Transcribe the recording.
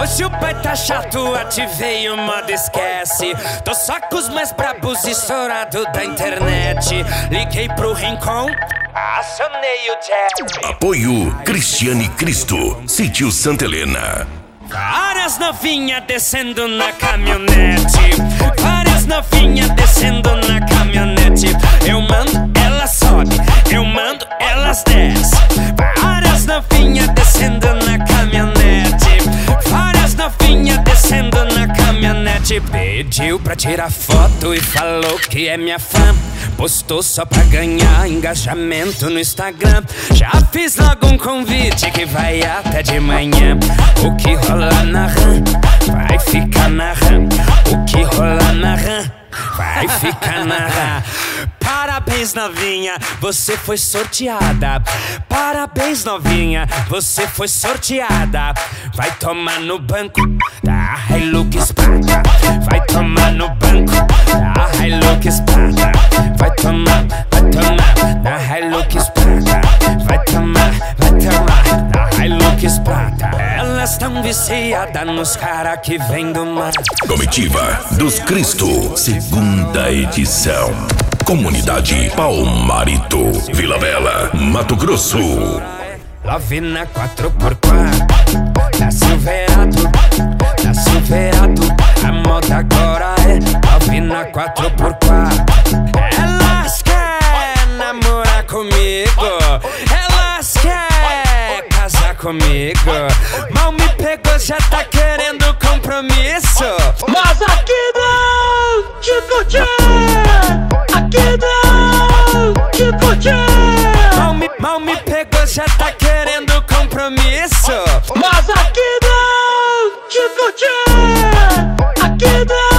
Hoje o pai tá chato, ativei o modo esquece. Tô só com os mais brabos estourado da internet. Liguei pro Rincon, acionei o jack. Apoio Cristiane Cristo, Sítio Santa Helena. Várias novinhas descendo na caminhonete. Várias novinhas descendo na caminhonete. Eu mando, elas sobe. Eu mando, elas desce. Várias novinhas descendo na caminhonete. Várias novinhas descendo na caminhonete. Pediu pra tirar foto e falou que é minha fã. Postou só pra ganhar engajamento no Instagram. Já fiz logo um convite que vai até de manhã. O que rola na RAM vai ficar na RAM. O que rola na RAM vai ficar na RAM. Parabéns, novinha, você foi sorteada. Parabéns, novinha, você foi sorteada. Vai tomar no banco da Hilux Prata. Vai tomar no banco da Hilux Prata. Vai tomar da Hilux Prata. Vai tomar da Hilux Prata. Elas tão viciadas nos cara que vem do mar. Comitiva dos Cristo, segunda edição. Comunidade Palmarito, Vila Bela, Mato Grosso. Love na 4x4, na Silverado, na Silverado. A moda agora é love na 4x4. Elas querem namorar comigo, elas querem casar comigo. Mal me pegou, já tá querendo compromisso. Mas aqui não, Chico Tchê. Aqui não, Chico Tchê. Mal me pegou, já tá querendo compromisso. Mas aqui não, Chico Tchê. Aqui não.